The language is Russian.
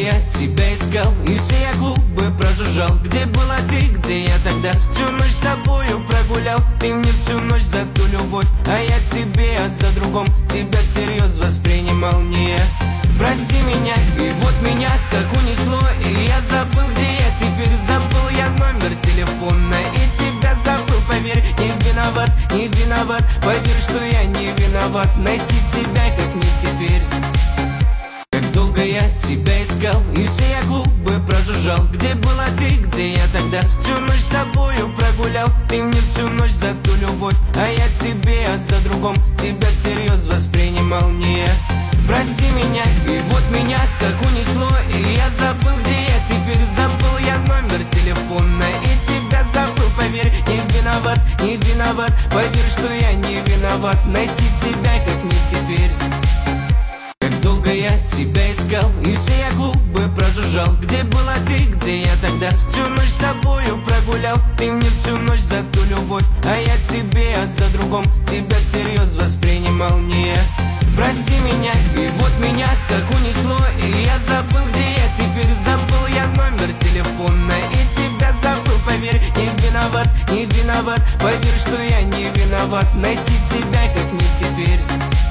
я тебя искал, и все я клубы прожужжал. Где была ты, где я тогда? Всю ночь с тобою прогулял. Ты мне всю ночь за ту любовь, а я тебе за другом. Тебя всерьез воспринимал не я. Прости меня, и вот меня так унесло, и я забыл, где я теперь. Забыл я номер телефона, и тебя забыл, поверь. Не виноват, не виноват, поверь, что я не виноват. Найти тебя, как не теперь. Как долго я тебя искал, и все я клубы прожужжал. Где была ты, где я тогда? Всю ночь с тобою прогулял. Ты мне всю ночь за ту любовь, а я тебе за другом. Тебя всерьез воспринимал не я. Прости меня, и вот меня так унесло, и я забыл, где я теперь. Забыл я номер телефона, и тебя забыл, поверь. Не виноват, не виноват, поверь, что я не виноват. Найти тебя, как не теперь. Как долго я тебя искал, и все я клубы прожужжал. Где была ты, где я тогда? Всю ночь с тобою прогулял. Ты мне всю ночь за ту любовь, а я тебе за другом. Тебя всерьез воспринимал не я. Прости меня, и вот меня так унесло, и я забыл, где я теперь. Забыл я номер телефона, и тебя забыл, поверь. Не виноват, не виноват, поверь, что я не виноват. Найти тебя, как не теперь.